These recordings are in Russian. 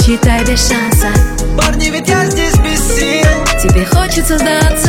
Считай без шанса. Парни, ведь я здесь без сил. Тебе хочется сдаться.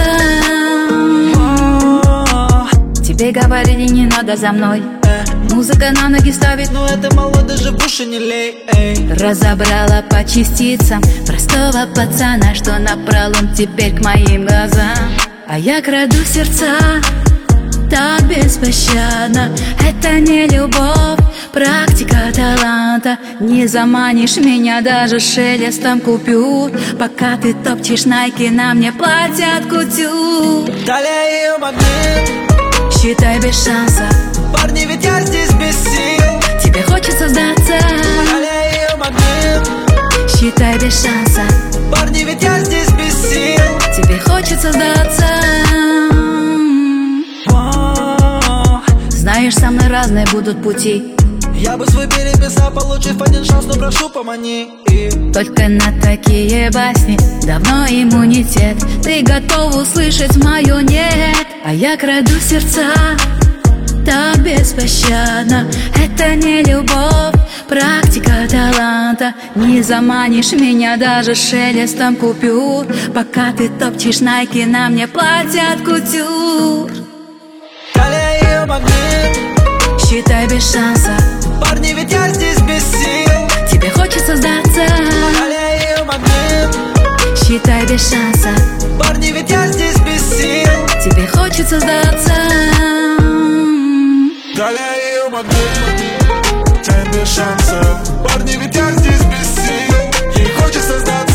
Тебе говорили, не надо за мной. Музыка на ноги ставит, но это мало, даже в уши не лей. Разобрала по частицам простого пацана, что напролом теперь к моим глазам. А я краду сердца так беспощадно. Это не любовь, практика таланта. Не заманишь меня даже шелестом купюр, пока ты топчешь найки, на мне платят кутюр. Далее ее магнит. Считай без шанса. Парни, ведь я здесь без сил. Тебе хочется сдаться. Далее ее магнит. Считай без шанса. Парни, ведь я здесь без сил. Тебе хочется сдаться. Знаешь, со мной разные будут пути. Я бы свой переписал, получив один шанс, но прошу, помани. Только на такие басни давно иммунитет. Ты готов услышать мое нет. А я краду сердца так беспощадно. Это не любовь, практика таланта. Не заманишь меня даже шелестом купюр, пока ты топчешь найки, на мне платят кутюр. Далее ее магнит. Считай без шанса. Парни, ведь я здесь без сил. Тебе хочется сдаться. Далее ее магнит. Считай без шанса. Парни, ведь я здесь без сил. Тебе хочется сдаться. Далее ее магнит. Тянет без шанса. Парни, ведь я здесь без сил. Ей хочется сдаться.